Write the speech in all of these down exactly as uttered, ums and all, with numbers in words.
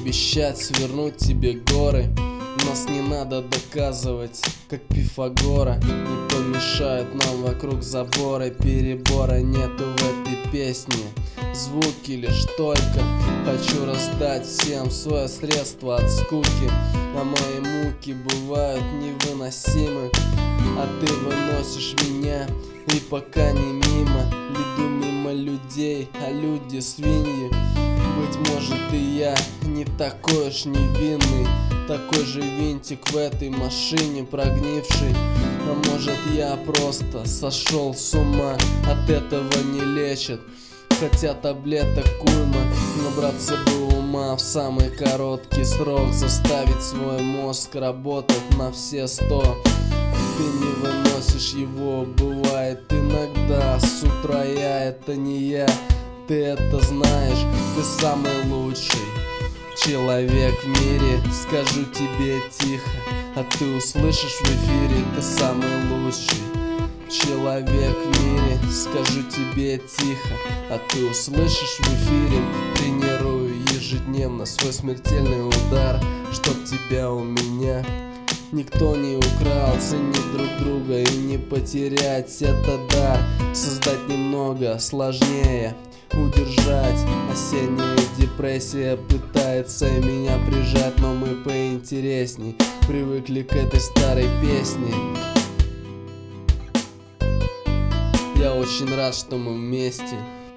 обещать свернуть тебе горы. Нас не надо доказывать, как Пифагора. Не помешают нам вокруг забора. Перебора нету в этой песне, звуки лишь только. Хочу раздать всем свое средство от скуки. А мои муки бывают невыносимы, а ты выносишь меня, и пока не мимо. Иду мимо людей, а люди свиньи. Быть может, и я не такой уж невинный, такой же винтик в этой машине прогнивший. А может, я просто сошел с ума, от этого не лечат, хотя таблеток уйма. Набраться бы ума в самый короткий срок, заставить свой мозг работать на все сто. Ты не выносишь его, бывает иногда. С утра я, это не я, ты это знаешь. Ты самый лучший человек в мире, скажу тебе тихо, а ты услышишь в эфире. Ты самый лучший человек в мире, скажу тебе тихо, а ты услышишь в эфире. Тренирую ежедневно свой смертельный удар, чтоб тебя у меня никто не украл. Ценить друг друга и не потерять — это дар. Создать немного сложнее, удержать. Осенняя депрессия пытается меня прижать, но мы поинтересней привыкли к этой старой песне. Я очень рад, что мы вместе.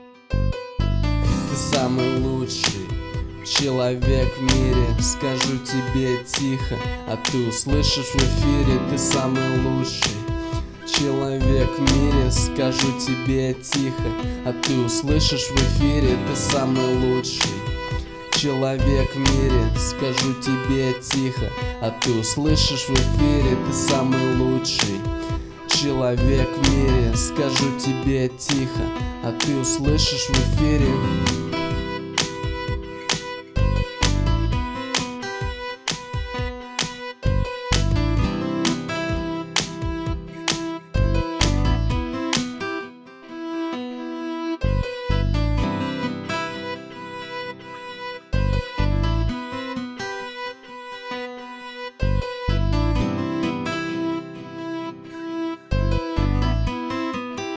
Ты самый лучший человек в мире, скажу тебе тихо, а ты услышишь в эфире. Ты самый лучший человек в мире, скажу тебе тихо, а ты услышишь в эфире. Ты самый лучший человек в мире, скажу тебе тихо, а ты услышишь в эфире. Ты самый лучший человек в мире, скажу тебе тихо, а ты услышишь в эфире.